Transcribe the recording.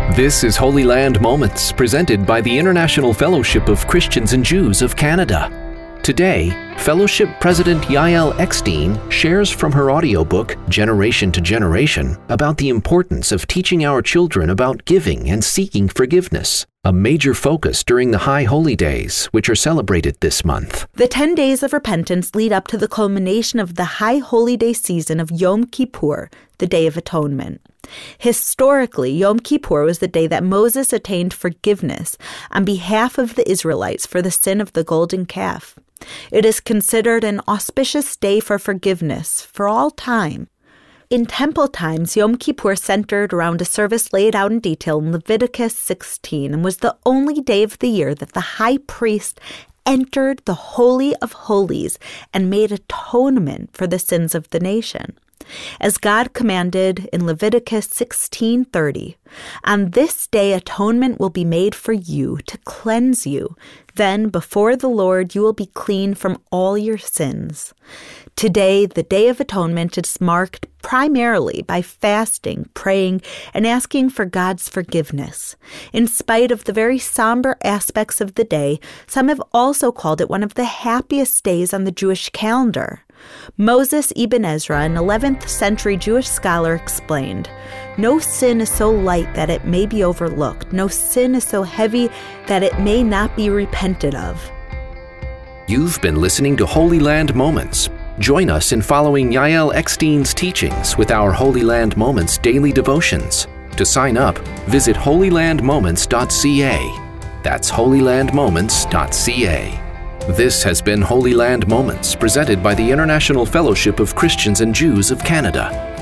This is Holy Land Moments, presented by the International Fellowship of Christians and Jews of Canada. Today, Fellowship President Yael Eckstein shares from her audiobook, Generation to Generation, about the importance of teaching our children about giving and seeking forgiveness, a major focus during the High Holy Days, which are celebrated this month. The 10 days of repentance lead up to the culmination of the High Holy Day season of Yom Kippur, the Day of Atonement. Historically, Yom Kippur was the day that Moses attained forgiveness on behalf of the Israelites for the sin of the golden calf. It is considered an auspicious day for forgiveness for all time. In temple times, Yom Kippur centered around a service laid out in detail in Leviticus 16 and was the only day of the year that the high priest entered the Holy of Holies and made atonement for the sins of the nation. As God commanded in Leviticus 16:30, on this day atonement will be made for you to cleanse you. Then before the Lord you will be clean from all your sins. Today, the Day of Atonement is marked primarily by fasting, praying, and asking for God's forgiveness. In spite of the very somber aspects of the day, some have also called it one of the happiest days on the Jewish calendar. Moses Ibn Ezra, an 11th century Jewish scholar, explained, "No sin is so light that it may be overlooked. No sin is so heavy that it may not be repented of." You've been listening to Holy Land Moments. Join us in following Yael Eckstein's teachings with our Holy Land Moments daily devotions. To sign up, visit holylandmoments.ca. That's holylandmoments.ca. This has been Holy Land Moments, presented by the International Fellowship of Christians and Jews of Canada.